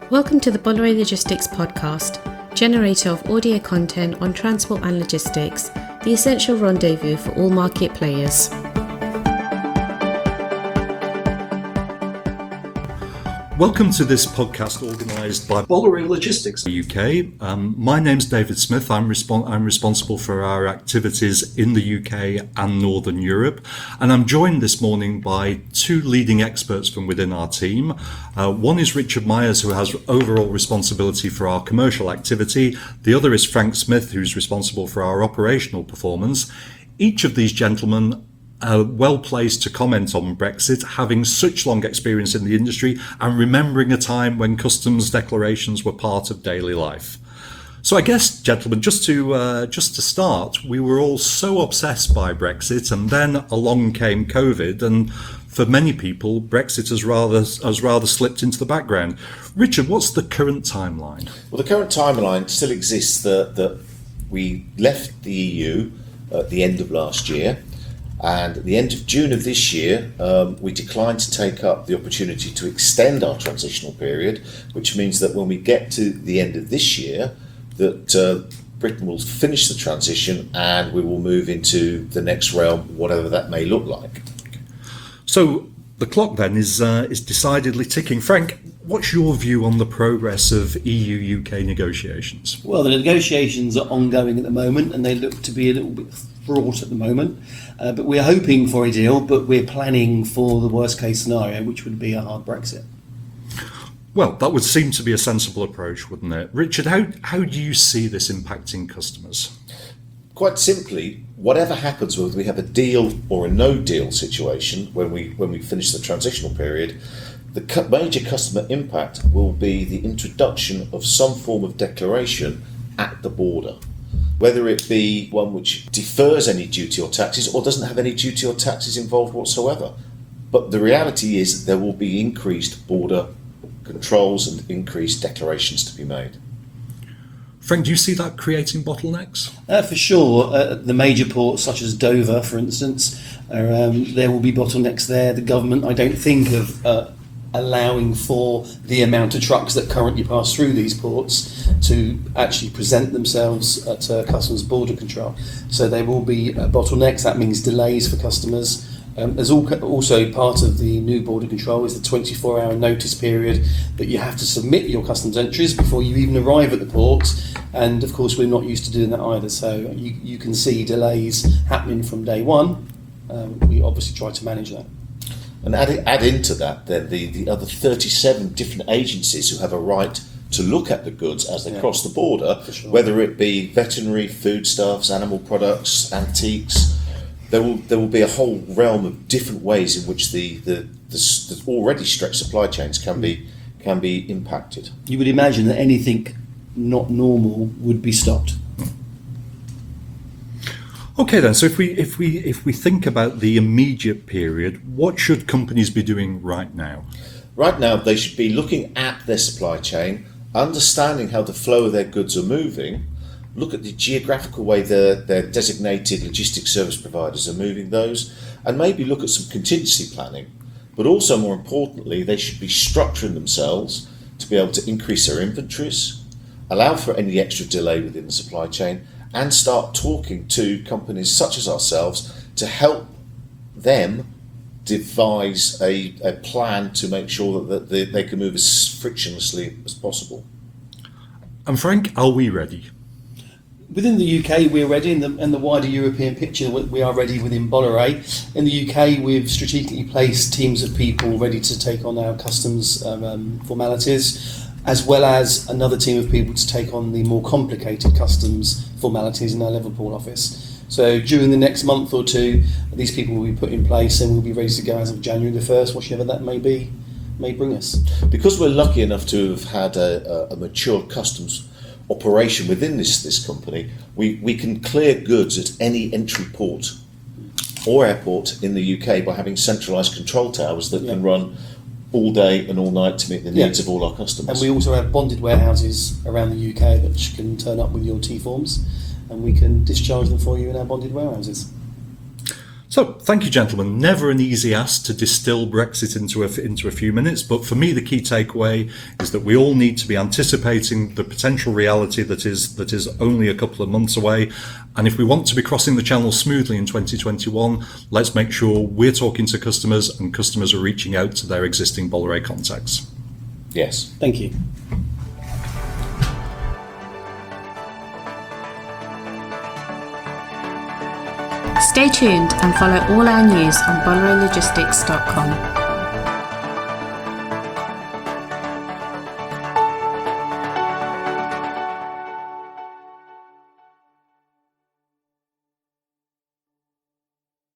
Welcome to the Bolloré Logistics podcast, generator of audio content on transport and logistics, the essential rendezvous for all market players. Welcome to this podcast organised by Bolloré Logistics UK. My name's David Smith. I'm responsible for our activities in the UK and Northern Europe, and I'm joined this morning by two leading experts from within our team. One is Richard Myers, who has overall responsibility for our commercial activity. The other is Frank Smith, who's responsible for our operational performance. Each of these gentlemen well placed to comment on Brexit, having such long experience in the industry and remembering a time when customs declarations were part of daily life. So I guess, gentlemen, just to start, we were all so obsessed by Brexit, and then along came COVID, and for many people, Brexit has rather slipped into the background. Richard, what's the current timeline? Well, the current timeline still exists that we left the EU at the end of last year. And at the end of June of this year, we declined to take up the opportunity to extend our transitional period, which means that when we get to the end of this year, that Britain will finish the transition and we will move into the next realm, whatever that may look like. So the clock then is decidedly ticking. Frank, what's your view on the progress of EU-UK negotiations? Well, the negotiations are ongoing at the moment and they look to be a little bit fraught at the moment. But we're hoping for a deal, but we're planning for the worst case scenario, which would be a hard Brexit. Well, that would seem to be a sensible approach, wouldn't it? Richard, how do you see this impacting customers? Quite simply, whatever happens, whether we have a deal or a no deal situation when we finish the transitional period, the major customer impact will be the introduction of some form of declaration at the border. Whether it be one which defers any duty or taxes or doesn't have any duty or taxes involved whatsoever. But the reality is there will be increased border controls and increased declarations to be made. Frank, do you see that creating bottlenecks? For sure. The major ports such as Dover, for instance, there will be bottlenecks there. The government, I don't think of allowing for the amount of trucks that currently pass through these ports to actually present themselves at customs border control. So there will be bottlenecks. That means delays for customers. There's also part of the new border control is the 24-hour notice period that you have to submit your customs entries before you even arrive at the port. And of course, we're not used to doing that either. So you can see delays happening from day one. We obviously try to manage that. And add into that then the other 37 different agencies who have a right to look at the goods as they cross the border, sure. Whether it be veterinary, foodstuffs, animal products, antiques. There will be a whole realm of different ways in which the already stretched supply chains can be impacted. You would imagine that anything not normal would be stopped. Okay then, so if we think about the immediate period, what should companies be doing right now? Right now, they should be looking at their supply chain, understanding how the flow of their goods are moving, look at the geographical way their designated logistics service providers are moving those, and maybe look at some contingency planning. But also, more importantly, they should be structuring themselves to be able to increase their inventories, allow for any extra delay within the supply chain, and start talking to companies such as ourselves to help them devise a plan to make sure that they can move as frictionlessly as possible. And Frank, are we ready? Within the UK, we're ready. In the wider European picture, we are ready within Bolloré. In the UK, we've strategically placed teams of people ready to take on our customs formalities, as well as another team of people to take on the more complicated customs formalities in our Liverpool office. So during the next month or two, these people will be put in place and we'll be ready to go as of January the 1st, whatever that may bring us. Because we're lucky enough to have had a mature customs operation within this company, we can clear goods at any entry port or airport in the UK by having centralised control towers that can run all day and all night to meet the needs of all our customers. And we also have bonded warehouses around the UK that can turn up with your T-forms and we can discharge them for you in our bonded warehouses. So, thank you, gentlemen. Never an easy ask to distill Brexit into a few minutes, but for me, the key takeaway is that we all need to be anticipating the potential reality that is only a couple of months away. And if we want to be crossing the channel smoothly in 2021, let's make sure we're talking to customers and customers are reaching out to their existing Bolloré contacts. Yes. Thank you. Stay tuned and follow all our news on BollorayLogistics.com.